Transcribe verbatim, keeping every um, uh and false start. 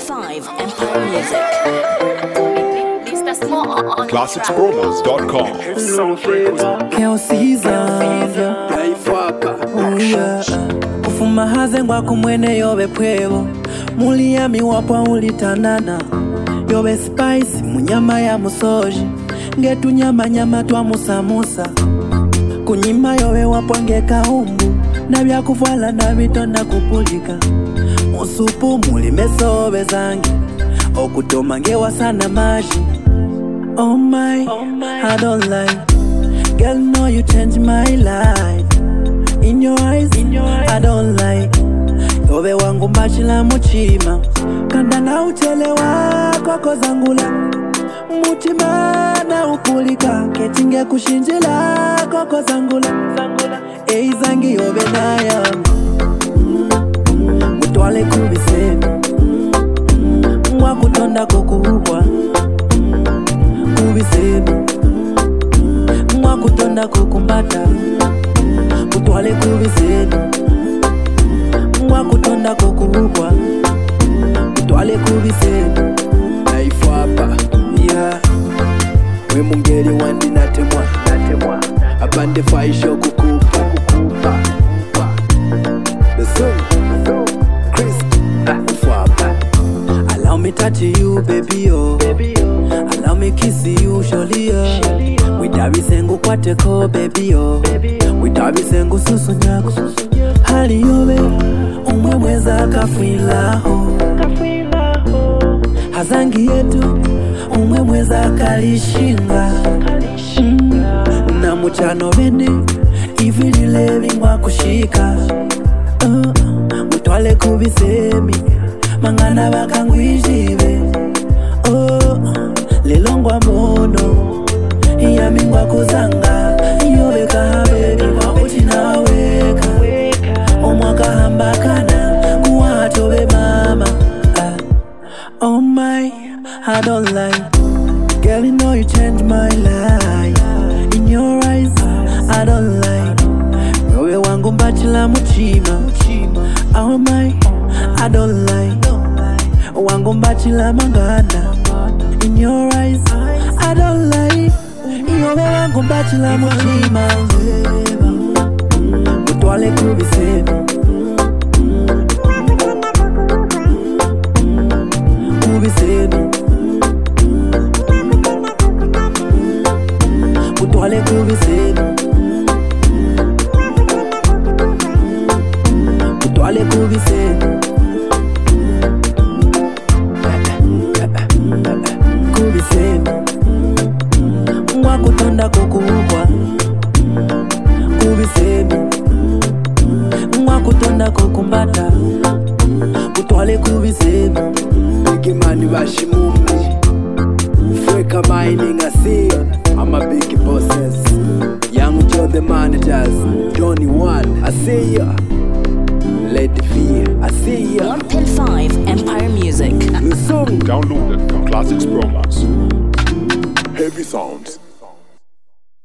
five Empire Music. classics promos dot com. Keo Caesar ufuma haze ngwa kumwene yobe pwebo Muliyami wapwa ulitanana yobe spice munyama ya musoji Ngetu nyama nyama twa musamusa Kunyima yobe wapwa ngeka humbu Nabya kufuala nabitonda kupulika Musupu muli mesobe zangi Okutoma ngewa sana maji Oh my, oh my, I don't lie. Girl, no, you changed my life. In your eyes, in your eyes, I don't lie. Yobe wangu mbachila muchima Kanda na uchelewa koko zangula Muchima na upulika Ketinge kushinjila koko zangula Ei zangi yobe na yangu Mutwale kubisemi Mwakutonda kukuhubwa Kubisemi Mwakutonda kukumbata Mutwale kubisemi Mwakutonda kukuhubwa Mutwale kubisemi Naifu hapa Yeah We mungeri wandi natemwa Natemwa Abande faisho kukupa Kukupa The song Chris Naifu hapa Allow me touch you baby oh Allow me kiss you surely oh Witabi sengu kwate ko baby oh Witabi sengu susu nyako Hali yobe umwe mweza kafwila ho Hazangi yetu umwe mweza kalishinga mm. Na muchano bende Ivilile bingwa kushika uh. Mutwale kubisemi Mangana bakangwijibe Oh, lelongwa mono Iyamingwa kuzanga Iyobeka habebe Wakuti naweka Omwaka hambakana Kuwatobe mama uh, Oh my, I don't lie Girl, you know you changed my life In your eyes, I don't lie Yobe wangu mbachila muchima Oh my, I don't lie Wangu mbachila mangana In your eyes, I don't lie Yobe wangu mbachila muchima Mutwale kubisemi Kubisemi Mutwale kubisemi Mutwale kubisemi Kubisemi Mwakutonda kukuhubwa Kubisemi Mwakutonda kukumbata Mutwale kubisemi Bigimani bashimumi Freka mining I see I'm a big bosses Young Joe the managers Johnny One I see ya Lady Fear I see ya one ten five Empire Music. The song Downloaded from classics promos. Heavy Sounds.